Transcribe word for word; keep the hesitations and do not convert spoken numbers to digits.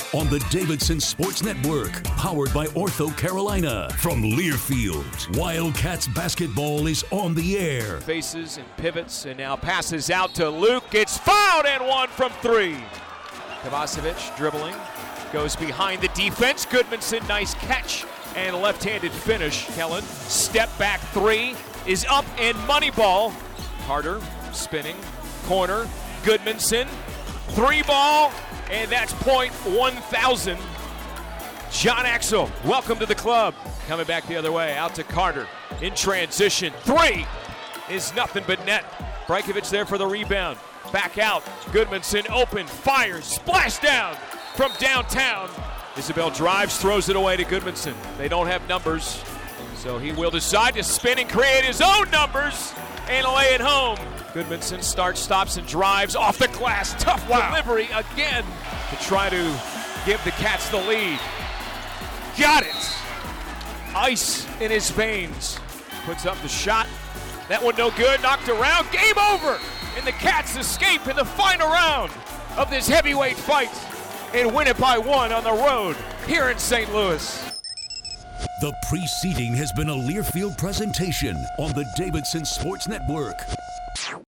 on the Davidson Sports Network, powered by Ortho Carolina. From Learfield, Wildcats basketball is on the air. Faces and pivots and now passes out to Luke. It's fouled and one from three. Kovacevic dribbling, goes behind the defense. Goodmanson, nice catch and left-handed finish. Kellen, step back three is up and money ball. Carter spinning, corner, Goodmanson, three ball, and that's point one thousand. John Axel, welcome to the club. Coming back the other way, out to Carter in transition. Three is nothing but net. Brajkovic there for the rebound. Back out, Goodmanson open, fires, splash down from downtown. Isabel drives, throws it away to Goodmanson. They don't have numbers, so he will decide to spin and create his own numbers and lay it home. Goodmanson starts, stops, and drives off the glass. Tough wow. delivery again to try to give the Cats the lead. Got it. Ice in his veins. Puts up the shot. That one no good. Knocked around. Game over. And the Cats escape in the final round of this heavyweight fight and win it by one on the road here in Saint Louis. The preceding has been a Learfield presentation on the Davidson Sports Network.